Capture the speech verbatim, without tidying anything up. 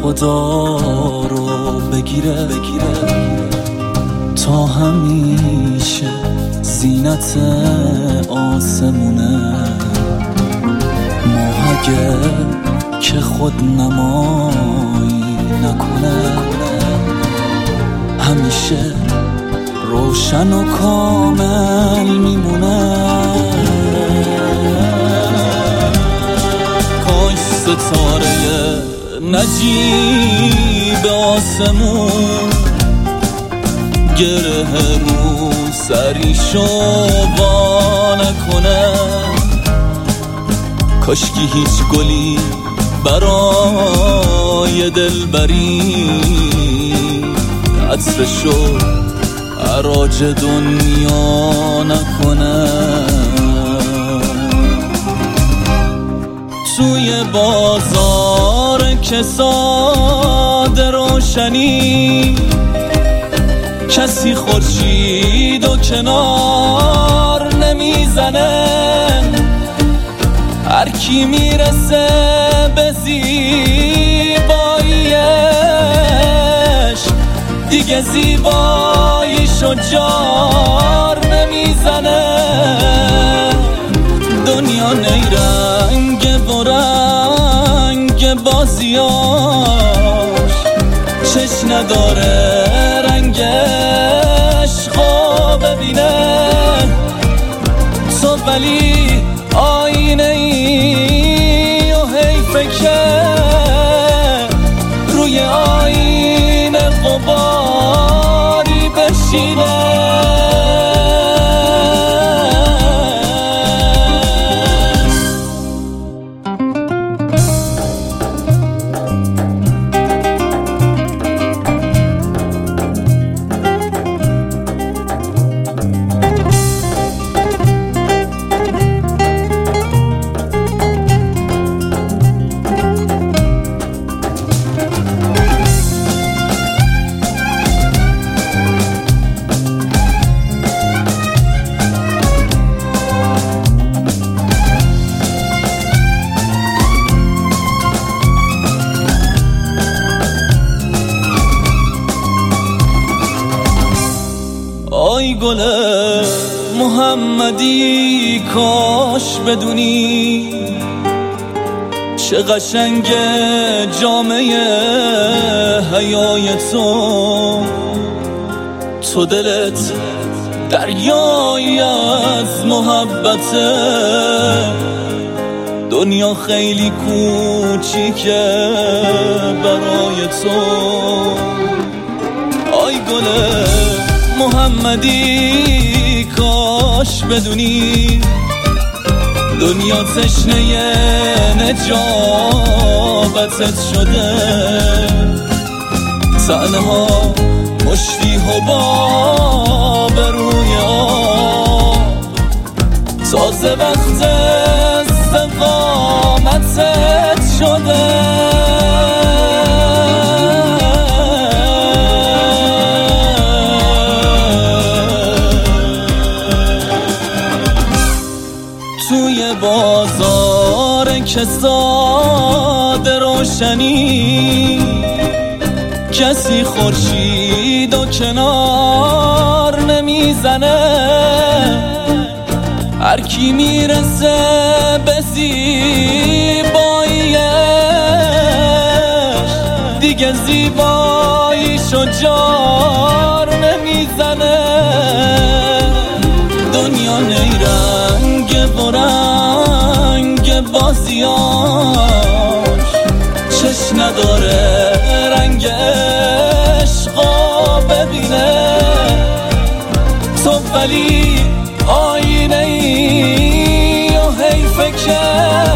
خدا رو بگیره بگیره تا همیشه زینت آسمونه. ماه اگه که خود نمایی نکنه همیشه روشن و کامل میمونه. کاش ستاره نجیب آسمون گره رو سریشو وا نکنه. کاشکی هیچ گلی برای دلبری عطرشو عراج دنیا نکنه. توی بازار که ساده روشنی کسی خورشید و کنار نمیزنه. هر کی میرسه به زیباییش دیگه زیباییشو جار نمیزنه. دنیا نیرنگ و رنگ بازیاش چش نداره رنگ عشقو ببینه. تو ولی آینه ای و حیفه که روی آینه غباری بشینه. آی گل محمدی کاش بدونی چه قشنگ جامعه حیای تو. تو دلت دریایی از محبته. دنیا خیلی کوچیکه برای تو. آی گل محمدی کاش بدونی دنیا تشنه نجابتت شده. تنها مشتی حباب روی آب تازه وقت استقامتت شده. توی بازار که ساده روشنی کسی خورشید و کنار نمیزنه. هر کی میرسه به زیباییش دیگه زیباییشو جار نمیزنه. دنیا نیرنگ و رنگ بازیاش چش نداره رنگ عشقو ببینه. تو ولی آینه ای و حیفه که